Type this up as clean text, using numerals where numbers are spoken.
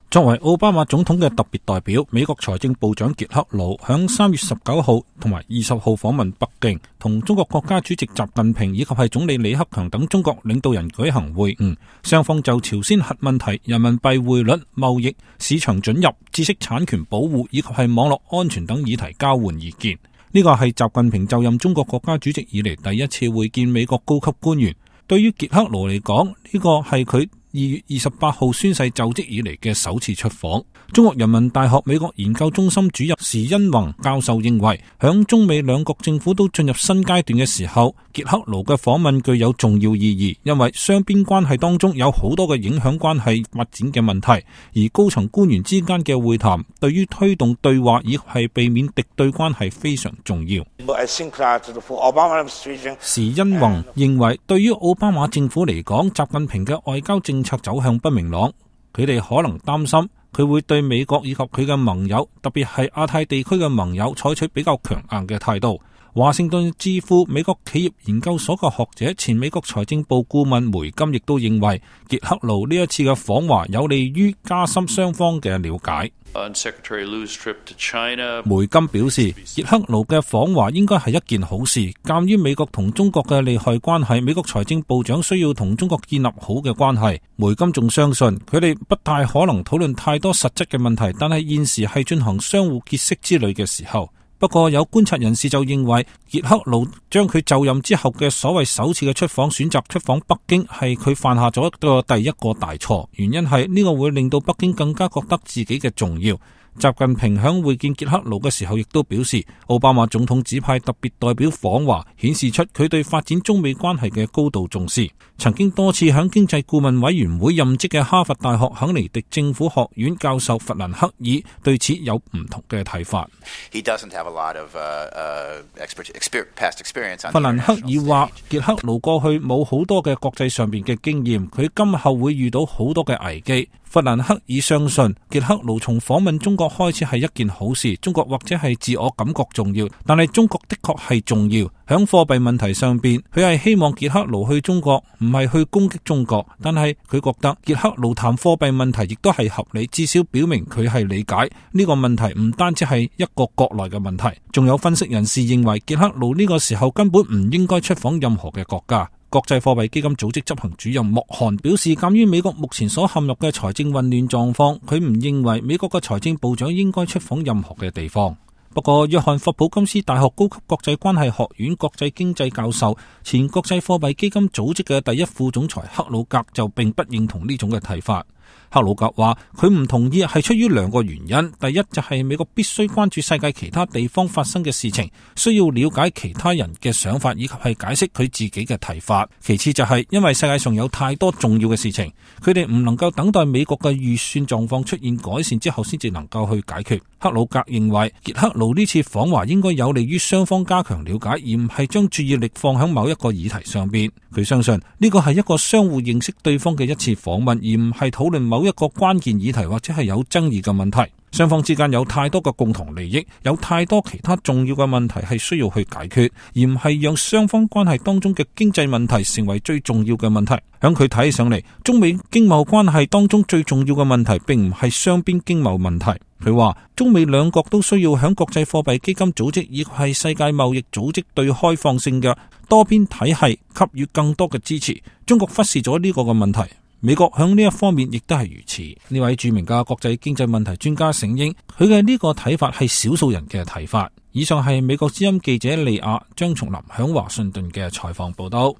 作為奧巴馬總統嘅特別代表，美國財政部長傑克魯響3月19號同埋20號訪問北京，同中國國家主席習近平以及係總理李克強等中國領導人舉行會晤，雙方就朝鮮核問題、人民幣匯率、貿易、市場准入、知識產權保護以及係網絡安全等議題交換意見。呢個係習近平就任中國國家主席以嚟第一次會見美國高級官員。對於傑克魯嚟講，呢個係佢2月28號宣誓就職以嚟嘅首次出訪。中國人民大學美國研究中心主任時殷弘教授認為，響中美兩國政府都進入新階段嘅時候，傑克魯嘅訪問具有重要意義，因為雙邊關係當中有好多嘅影響關係發展嘅問題，而高層官員之間嘅會談對於推動對話以係避免敵對關係非常重要。時殷弘認為，對於奧巴馬政府嚟講，習近平嘅外交政策走向不明朗，佢哋可能擔心佢會對美國以及佢嘅盟友，特別係亞太地區嘅盟友採取比較強硬嘅態度。華盛頓智庫美國企業研究所嘅學者、前美國財政部顧問梅金亦都認為，傑克魯呢一次嘅訪華有利於加深雙方嘅了解。梅金表示，傑克魯嘅訪華應該係一件好事。鑒於美國同中國嘅利害關係，美國財政部長需要同中國建立好嘅關係。梅金仲相信，佢哋不太可能討論太多實質嘅問題，但係現時係進行相互結識之類嘅時候。不過有觀察人士就認為，傑克魯將佢就任之後嘅所謂首次嘅出訪選擇出訪北京，係佢犯下咗第一個大錯。原因係呢個會令到北京更加覺得自己嘅重要。習近平響會見傑克魯嘅時候亦都表示，奧巴馬總統指派特別代表訪華，顯示出佢對發展中美關係嘅高度重視。曾經多次響經濟顧問委員會任職嘅哈佛大學肯尼迪政府學院教授弗蘭克爾對此有唔同嘅睇法。弗蘭克爾話，傑克魯過去冇好多嘅國際上面嘅經驗，佢今後會遇到好多嘅危機。弗蘭克爾相信，傑克魯從訪問中國開始係一件好事。中國或者係自我感覺重要，但係中國的確係重要。響貨幣問題上邊，佢係希望傑克魯去中國，唔係去攻擊中國。但係佢覺得傑克魯談貨幣問題亦都係合理，至少表明佢係理解呢個問題唔單止係一個國內嘅問題。仲有分析人士認為，傑克魯呢個時候根本唔應該出訪任何嘅國家。國際貨幣基金組織執行主任莫漢表示，鑒於美國目前所陷入嘅財政混亂狀況，佢唔認為美國嘅財政部長應該出訪任何嘅地方。不過，約翰霍普金斯大學高級國際關係學院國際經濟教授、前國際貨幣基金組織嘅第一副總裁克魯格就並不認同呢種嘅睇法。克魯格話，佢唔同意係出於兩個原因。第一就係美國必須關注世界其他地方發生嘅事情，需要了解其他人嘅想法以及係解釋佢自己嘅睇法。其次就係因為世界上有太多重要嘅事情，佢哋唔能夠等待美國嘅預算狀況出現改善之後先至能夠去解決。克魯格認為，傑克魯呢次訪華應該有利於雙方加強了解，而唔係將注意力放喺某一個議題上邊。佢相信呢個係一個相互認識對方嘅一次訪問，而唔係討論某一個關鍵議題或者係有爭議嘅問題。雙方之間有太多嘅共同利益，有太多其他重要嘅問題係需要去解決，而唔係讓雙方關係當中嘅經濟問題成為最重要嘅問題。響佢睇上嚟，中美經貿關係當中最重要嘅問題並唔係雙邊經貿問題。佢話中美兩國都需要響國際貨幣基金組織以及係世界貿易組織對開放性嘅多邊體系給予更多嘅支持。中國忽視咗呢個嘅問題，美國響呢一方面亦都係如此。呢位著名嘅國際經濟問題專家承認，佢嘅呢個睇法係少數人嘅睇法。以上係美國之音記者利亞張松林響華盛頓嘅採訪報道。